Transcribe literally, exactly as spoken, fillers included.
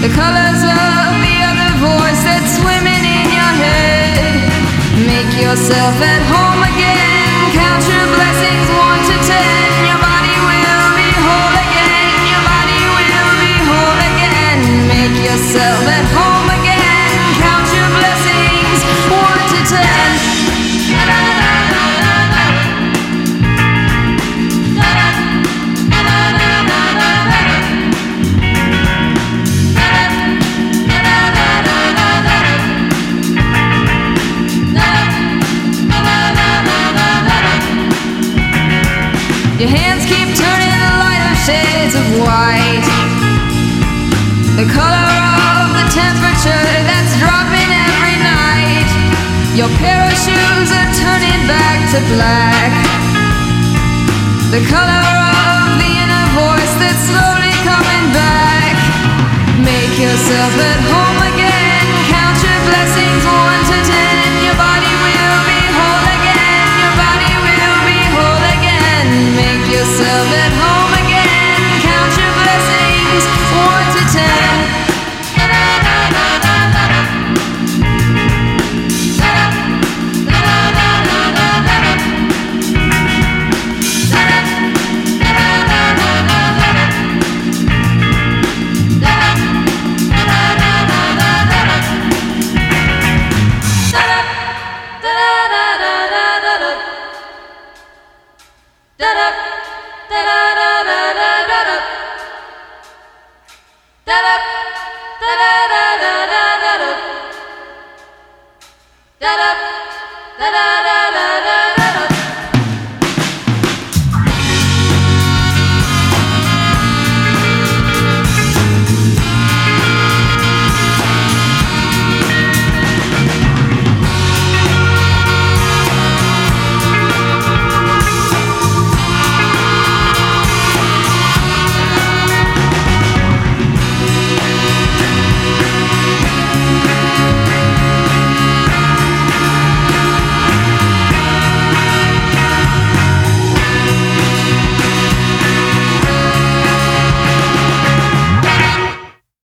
the colors of the other voice that's swimming in your head. Make yourself at home again, count your blessings one to ten. Your body will be whole again, your body will be whole again. Make yourself at home again, count your blessings one to ten. Your hands keep turning the lighter shades of white, the color of the temperature that's dropping every night. Your pair of shoes are turning back to black, the color of the inner voice that's slowly coming back. Make yourself at home.